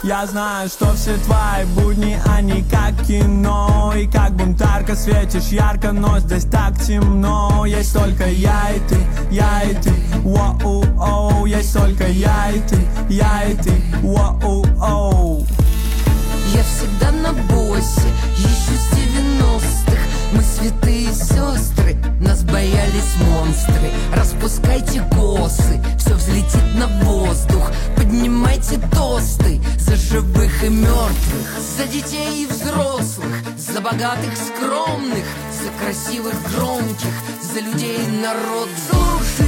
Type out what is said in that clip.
Я знаю, что все твои будни, они как кино. И как бунтарка светишь ярко, но здесь так темно. Есть только я и ты, воу-оу. Есть только я и ты, воу-оу. Я всегда на боссе, еще с 90-х. Мы святые сестры, нас боялись монстры. Распускайте косы, все взлетит на воздух. Поднимайте тосты за живых и мертвых, за детей и взрослых, за богатых скромных, за красивых громких, за людей народ. Слушай